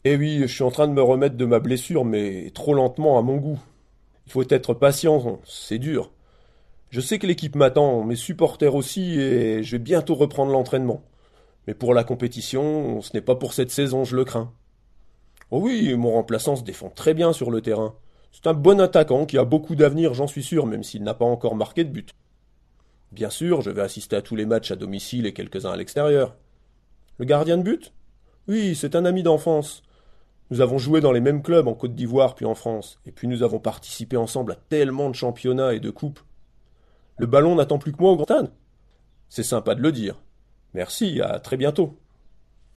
Eh oui, je suis en train de me remettre de ma blessure, mais trop lentement à mon goût. Il faut être patient, c'est dur. Je sais que l'équipe m'attend, mes supporters aussi, et je vais bientôt reprendre l'entraînement. Mais pour la compétition, ce n'est pas pour cette saison, je le crains. Oh oui, mon remplaçant se défend très bien sur le terrain. C'est un bon attaquant qui a beaucoup d'avenir, j'en suis sûr, même s'il n'a pas encore marqué de but. Bien sûr, je vais assister à tous les matchs à domicile et quelques-uns à l'extérieur. Le gardien de but? Oui, c'est un ami d'enfance. Nous avons joué dans les mêmes clubs en Côte d'Ivoire puis en France, et puis nous avons participé ensemble à tellement de championnats et de coupes. Le ballon n'attend plus que moi au Grand Stade. C'est sympa de le dire. Merci, à très bientôt.